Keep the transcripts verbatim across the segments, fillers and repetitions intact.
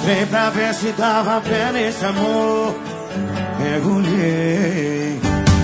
Entrei pra ver se dava pé nesse amor. Mergulhei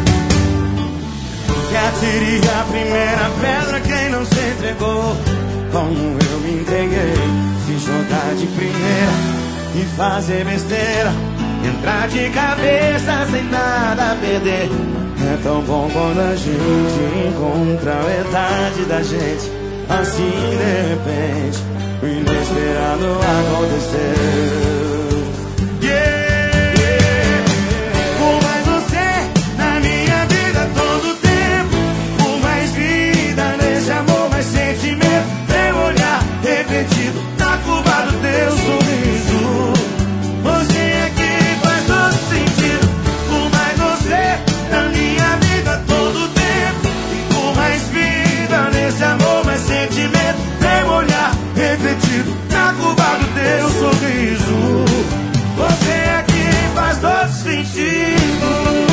e atirei a primeira pedra quem não se entregou. Como eu me entreguei, se jogar de primeira e fazer besteira, entrar de cabeça sem nada a perder. É tão bom quando a gente encontra a metade da gente. Assim de repente o inesperado aconteceu. Yeah, yeah. Por mais você na minha vida todo tempo, por mais vida nesse amor, mais sentimento, teu olhar refletido na curva do teu sorriso. Você é que faz todo sentido. Por mais você na minha vida todo tempo, e por mais vida nesse amor, mais sentimento, teu olhar refletido na curva do teu sorriso. Você é que faz todo sentido.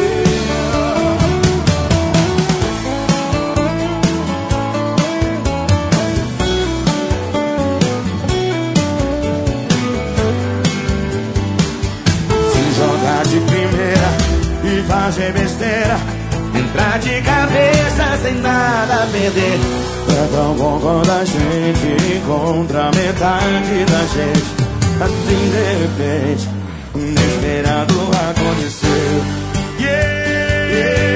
De primeira e fazer besteira, entrar de cabeça sem nada a perder. É tão bom quando a gente encontra a metade da gente. Assim de repente, o inesperado aconteceu. Yeah, yeah.